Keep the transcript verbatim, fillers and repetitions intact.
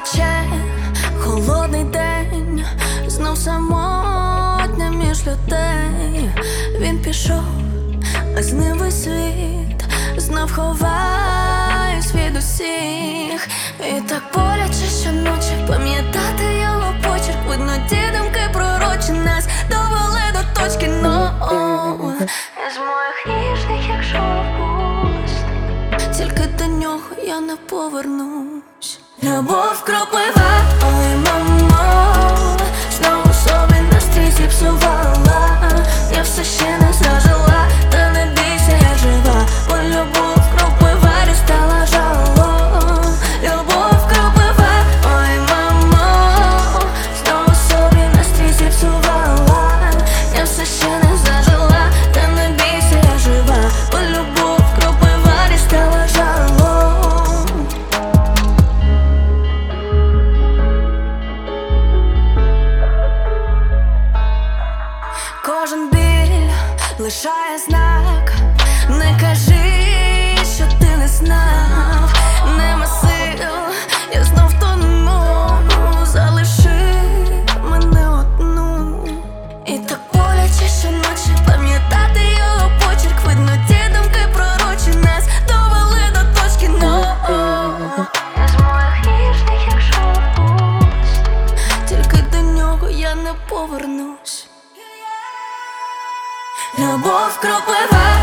тече холодний день, знов самотня між людей. Він пішов, а з ним весь світ, знов ховаюсь від усіх. І так боляче щоночі пам'ятати його почерк. Видно, ті думки пророчі нас довели до точки но. Із моїх ніжних, як шовкуст, тільки до нього я не повернусь. Любов кроплива, ой, мамо, знову собі настрій зіпсувала. Я все ще не зажила, та не бійся, я жива, бо любов кроплива дістала жало. Любов кроплива, ой, мамо, знову собі настрій зіпсувала. Я все ще не зажила, та не бійся, я жива, бо любов кроплива дістала жало. Кожен біль лишає знак. Не кажи, що ти не знав. Нема сил, я знов тону. Залиши мене одну. І так боляче щоночі пам'ятати його почерк. Видно, ті думки пророчі нас довели до точки но. Я з моїх ніжних, як шовкуст, тільки до нього я не повернусь. Любов кроплива.